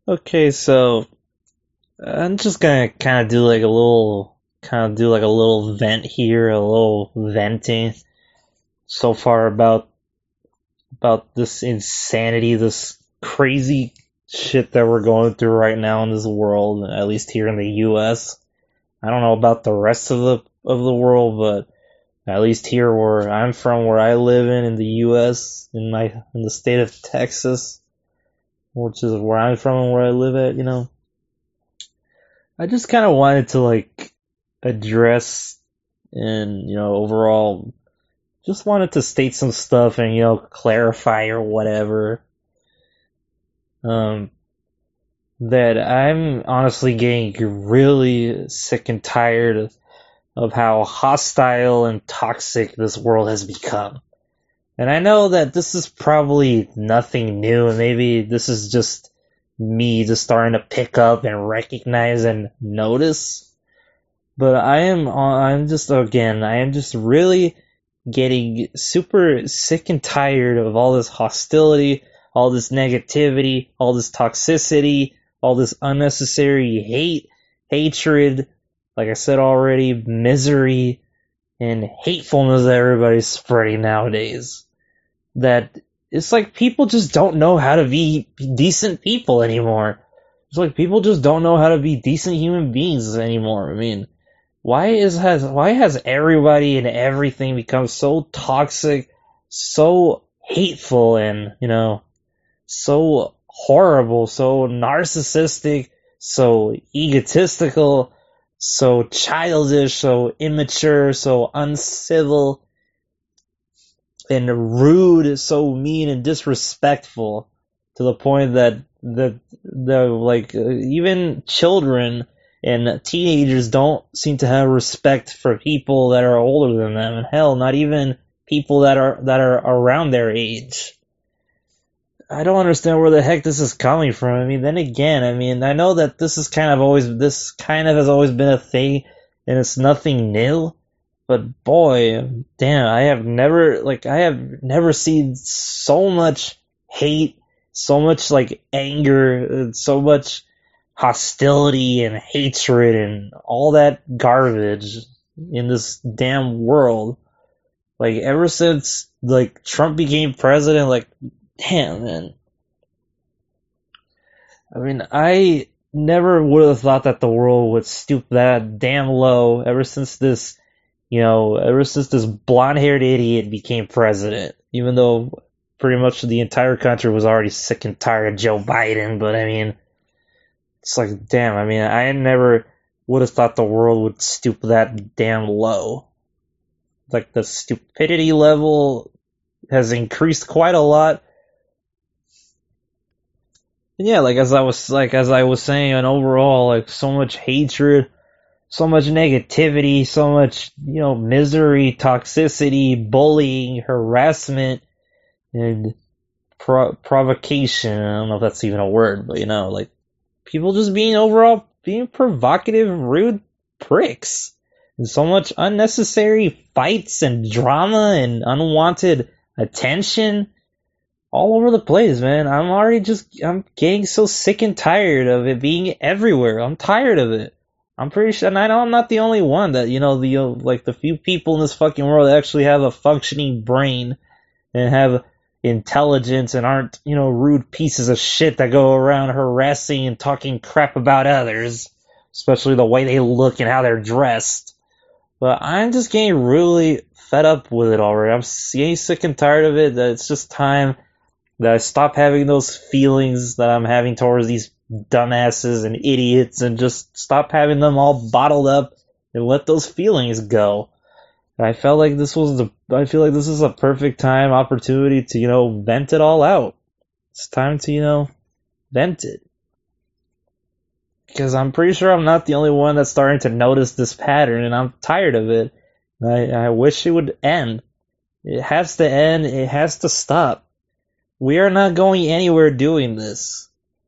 Okay, so I'm just gonna kind of do like a little vent here, a little venting so far about this insanity, this crazy shit that we're going through right now in this world, at least here in the US. I don't know about the rest of the world, but at least here where I'm from, where I live in the US, in the state of Texas, which is where I'm from and where I live at. I just kind of wanted to address and overall just wanted to state some stuff and clarify or whatever. Um, that I'm honestly getting really sick and tired of how hostile and toxic this world has become. And I know that this is probably nothing new, and maybe this is just me just starting to pick up and recognize and notice. But I am just really getting super sick and tired of all this hostility, all this negativity, all this toxicity, all this unnecessary hatred, like I said already, misery and hatefulness that everybody's spreading nowadays. That it's like people just don't know how to be decent people anymore. It's like people just don't know how to be decent human beings anymore. I mean, why has everybody and everything become so toxic, so hateful, and so horrible, so narcissistic, so egotistical, so childish, so immature, so uncivil and rude, so mean and disrespectful to the point that even children and teenagers don't seem to have respect for people that are older than them, and hell, not even people that are around their age. I don't understand where the heck this is coming from. I mean, then again, I mean, I know that this kind of has always been a thing, and it's nothing new. But boy, damn, I have never seen so much hate, so much anger, and so much hostility and hatred and all that garbage in this damn world. Like ever since Trump became president, damn man. I mean, I never would have thought that the world would stoop that damn low ever since this blonde haired idiot became president. Even though pretty much the entire country was already sick and tired of Joe Biden, but I mean, it's like, damn, I mean, I never would have thought the world would stoop that damn low. Like, the stupidity level has increased quite a lot. And yeah, as I was saying, and overall, so much hatred, so much negativity, so much, misery, toxicity, bullying, harassment, and provocation. I don't know if that's even a word, but people just being provocative, rude pricks. And so much unnecessary fights and drama and unwanted attention all over the place, man. I'm getting so sick and tired of it being everywhere. I'm tired of it. I'm pretty sure, and I know I'm not the only one that, the few people in this fucking world that actually have a functioning brain and have intelligence and aren't, rude pieces of shit that go around harassing and talking crap about others, especially the way they look and how they're dressed. But I'm just getting really fed up with it already. I'm getting sick and tired of it, that it's just time that I stop having those feelings that I'm having towards these dumbasses and idiots and just stop having them all bottled up and let those feelings go. I felt like I feel like this is a perfect opportunity to, vent it all out. It's time to, vent it. Because I'm pretty sure I'm not the only one that's starting to notice this pattern, and I'm tired of it. I wish it would end. It has to end. It has to stop. We are not going anywhere doing this.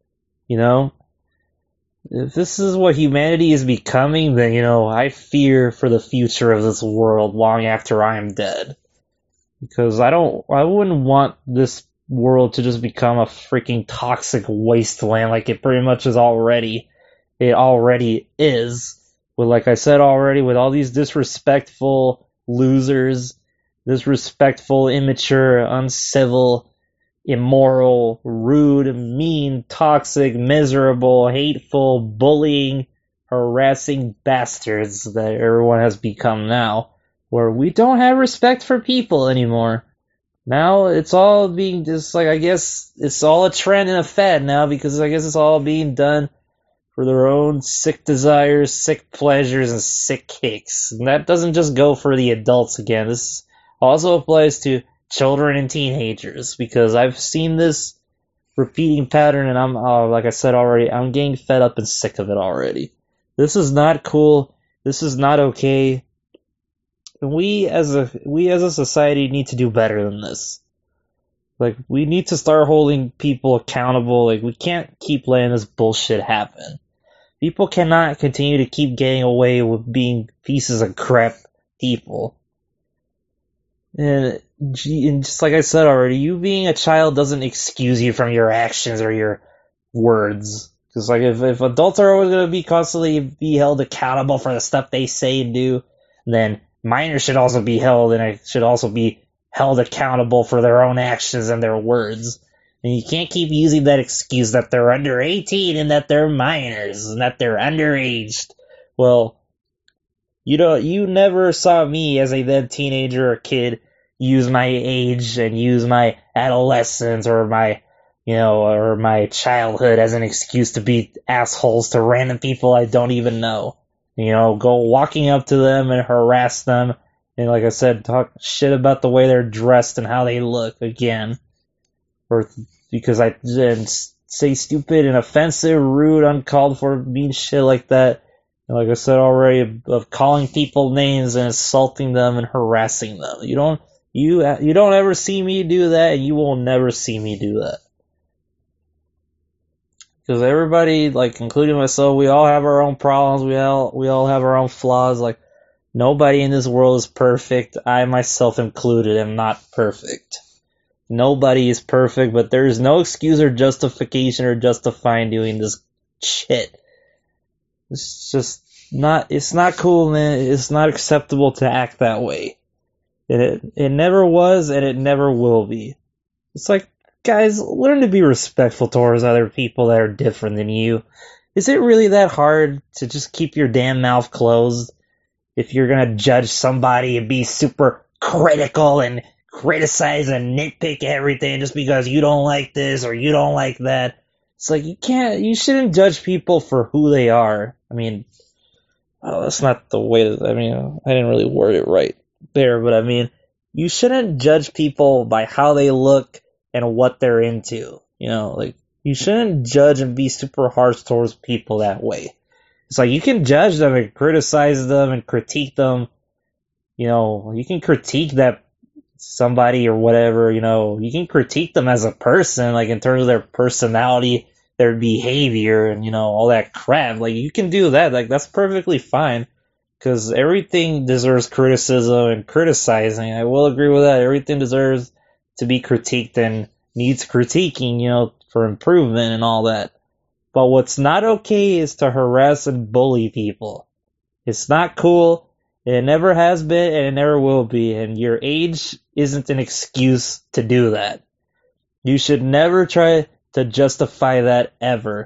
If this is what humanity is becoming, then, I fear for the future of this world long after I am dead. Because I wouldn't want world to just become a freaking toxic wasteland like it pretty much is already. It already is. With, like I said already, with all these disrespectful losers, disrespectful, immature, uncivil, immoral, rude, mean, toxic, miserable, hateful, bullying, harassing bastards that everyone has become now, where we don't have respect for people anymore. Now it's all being just like, I guess it's all a trend and a fad now, because I guess it's all being done for their own sick desires, sick pleasures, and sick kicks. And that doesn't just go for the adults again. This also applies to children and teenagers, because I've seen this repeating pattern, and I'm, like I said already, I'm getting fed up and sick of it already. This is not cool. This is not okay. And we as a society need to do better than this. Like, we need to start holding people accountable. Like, we can't keep letting this bullshit happen. People cannot continue to keep getting away with being pieces of crap people. And just like I said already, you being a child doesn't excuse you from your actions or your words. Because, like, if adults are always going to be constantly be held accountable for the stuff they say and do, then minors should also be held, and it should also be held accountable for their own actions and their words. And you can't keep using that excuse that they're under 18 and that they're minors and that they're underaged. Well, you never saw me as a then teenager or kid use my age and use my adolescence or my childhood as an excuse to be assholes to random people I don't even know. Go walking up to them and harass them. And like I said, talk shit about the way they're dressed and how they look again. Or because I didn't say stupid and offensive, rude, uncalled for, mean shit like that. And like I said already, of calling people names and insulting them and harassing them. You don't ever see me do that, and you will never see me do that. Because everybody, like, including myself, we all have our own problems. We all have our own flaws. Like, nobody in this world is perfect. I myself included am not perfect. Nobody is perfect, but there is no excuse or justification or justifying doing this shit. It's just not, it's not cool, man. It's not acceptable to act that way. It never was, and it never will be. It's like, guys, learn to be respectful towards other people that are different than you. Is it really that hard to just keep your damn mouth closed if you're gonna judge somebody and be super critical and criticize and nitpick everything just because you don't like this or you don't like that? It's like, you shouldn't judge people for who they are. I mean, that's not the way I didn't really word it right there, but I mean, you shouldn't judge people by how they look and what they're into. Like, you shouldn't judge and be super harsh towards people that way. It's like, you can judge them and criticize them and critique them. You can critique that somebody or whatever, you can critique them as a person, like in terms of their personality, their behavior, and all that crap. Like, you can do that. Like, that's perfectly fine. Because everything deserves criticism and criticizing. I will agree with that. Everything deserves to be critiqued and needs critiquing, for improvement and all that. But what's not okay is to harass and bully people. It's not cool. It never has been, and it never will be. And your age isn't an excuse to do that. You should never try to justify that ever.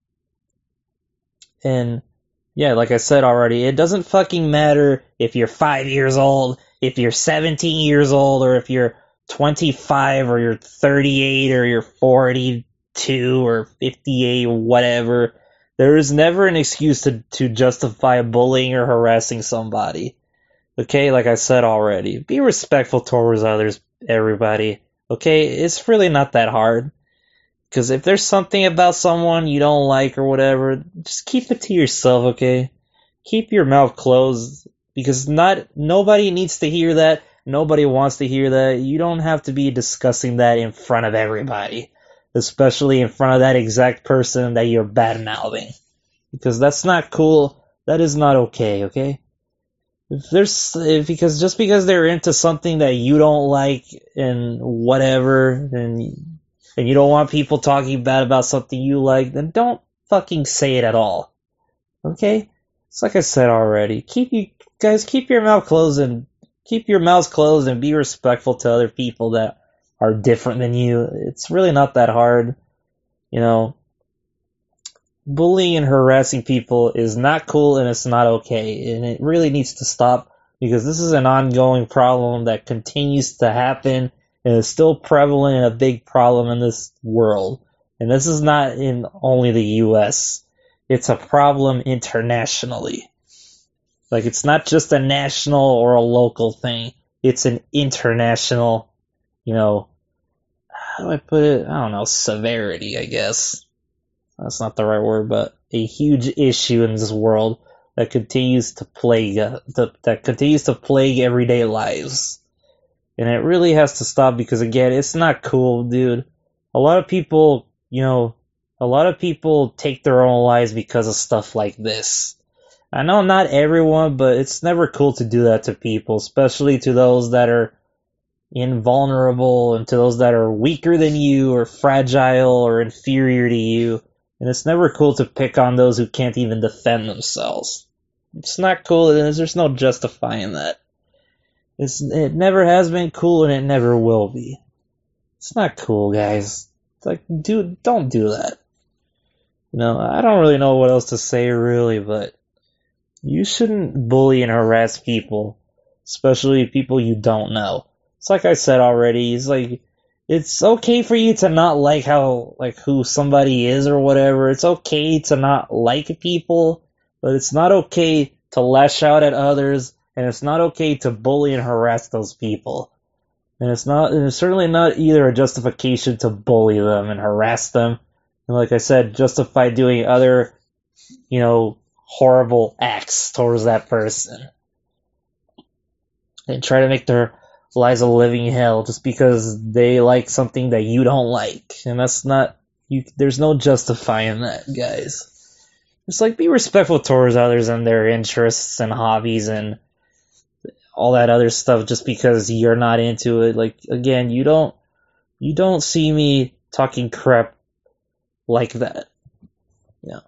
And yeah, like I said already, it doesn't fucking matter if you're 5 years old, if you're 17 years old, or if you're 25, or you're 38, or you're 42, or 58, or whatever. There is never an excuse to justify bullying or harassing somebody. Okay, like I said already, be respectful towards others, everybody. Okay, it's really not that hard. Because if there's something about someone you don't like or whatever, just keep it to yourself, okay? Keep your mouth closed, because nobody needs to hear that. Nobody wants to hear that. You don't have to be discussing that in front of everybody, especially in front of that exact person that you're bad-mouthing. Because that's not cool. That is not okay, okay? Because just because they're into something that you don't like and whatever, and you don't want people talking bad about something you like, then don't fucking say it at all. Okay? It's like I said already. Keep your mouth closed and be respectful to other people that are different than you. It's really not that hard. You know, bullying and harassing people is not cool and it's not okay. And it really needs to stop because this is an ongoing problem that continues to happen and is still prevalent and a big problem in this world. And this is not in only the US. It's a problem internationally. Like, it's not just a national or a local thing. It's an international, how do I put it? I don't know, severity, I guess. That's not the right word, but a huge issue in this world that continues to plague everyday lives. And it really has to stop because, again, it's not cool, dude. A lot of people take their own lives because of stuff like this. I know not everyone, but it's never cool to do that to people, especially to those that are invulnerable and to those that are weaker than you or fragile or inferior to you. And it's never cool to pick on those who can't even defend themselves. It's not cool, and there's no justifying that. It never has been cool, and it never will be. It's not cool, guys. It's like, dude, don't do that. I don't really know what else to say, really, but you shouldn't bully and harass people, especially people you don't know. It's like I said already, it's okay for you to not like who somebody is or whatever. It's okay to not like people, but it's not okay to lash out at others, and it's not okay to bully and harass those people. And it's certainly not either a justification to bully them and harass them. And like I said, justify doing other, horrible acts towards that person. And try to make their lives a living hell just because they like something that you don't like. And there's no justifying that, guys. Just be respectful towards others and their interests and hobbies and all that other stuff just because you're not into it. Again, you don't see me talking crap like that. Yeah.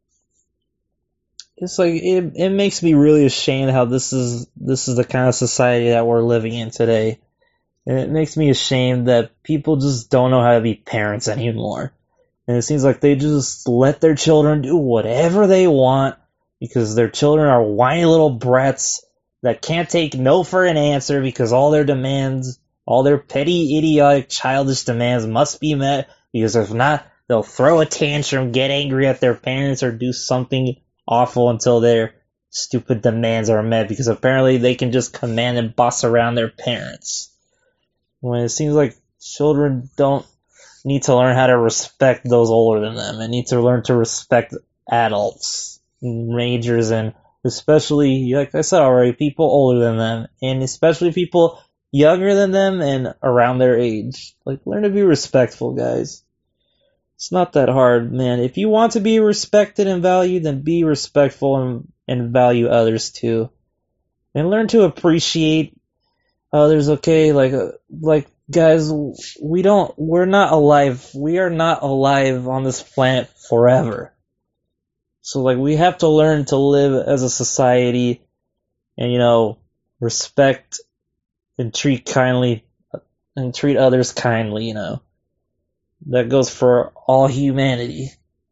It's it makes me really ashamed how this is the kind of society that we're living in today. And it makes me ashamed that people just don't know how to be parents anymore. And it seems like they just let their children do whatever they want because their children are whiny little brats that can't take no for an answer because all their petty, idiotic, childish demands must be met because if not, they'll throw a tantrum, get angry at their parents, or do something awful until their stupid demands are met because apparently they can just command and boss around their parents. When it seems like children don't need to learn how to respect those older than them and need to learn to respect adults, majors, and especially, like I said already, people older than them, and especially people younger than them and around their age. Learn to be respectful, guys. It's not that hard, man. If you want to be respected and valued, then be respectful and value others too. And learn to appreciate others, okay? Guys, we're not alive. We are not alive on this planet forever. So, we have to learn to live as a society and, respect and treat others kindly, That goes for all humanity,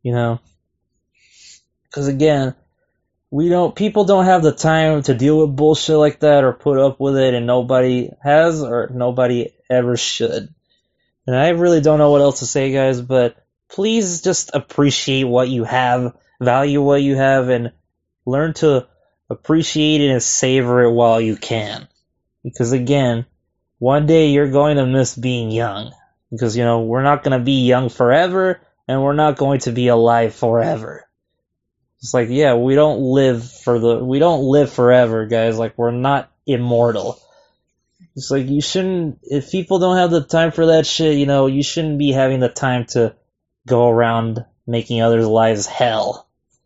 Because again, people don't have the time to deal with bullshit like that or put up with it, and nobody has or nobody ever should. And I really don't know what else to say, guys, but please just appreciate what you have, value what you have, and learn to appreciate it and savor it while you can. Because again, one day you're going to miss being young. Because, we're not going to be young forever, and we're not going to be alive forever. It's we don't live forever, guys. We're not immortal. It's you shouldn't, if people don't have the time for that shit, you shouldn't be having the time to go around making others' lives hell.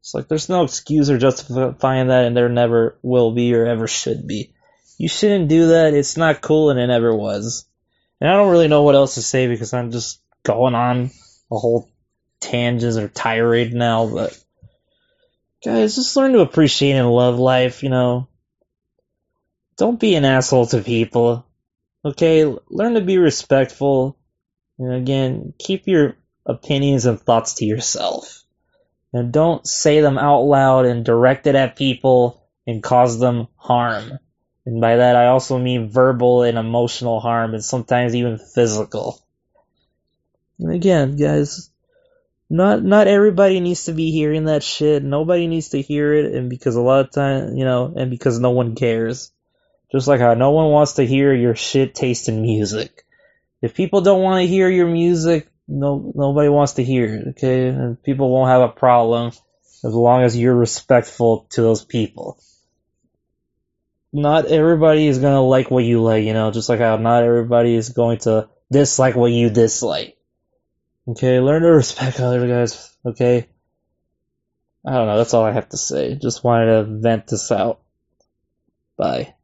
It's like there's no excuse or justifying that, and there never will be or ever should be. You shouldn't do that. It's not cool, and it never was. And I don't really know what else to say because I'm just going on a whole tangent or tirade now, but guys, just learn to appreciate and love life, you know. Don't be an asshole to people. Okay? Learn to be respectful. And again, keep your opinions and thoughts to yourself. And don't say them out loud and direct it at people and cause them harm. And by that, I also mean verbal and emotional harm, and sometimes even physical. And again, guys, not everybody needs to be hearing that shit. Nobody needs to hear it, and because a lot of time, you know, and because no one cares. Just like how no one wants to hear your shit taste in music. If people don't want to hear your music, nobody wants to hear it, okay? And people won't have a problem as long as you're respectful to those people. Not everybody is going to like what you like, you know, just like how not everybody is going to dislike what you dislike. Okay, learn to respect other guys, okay? I don't know, that's all I have to say. Just wanted to vent this out. Bye.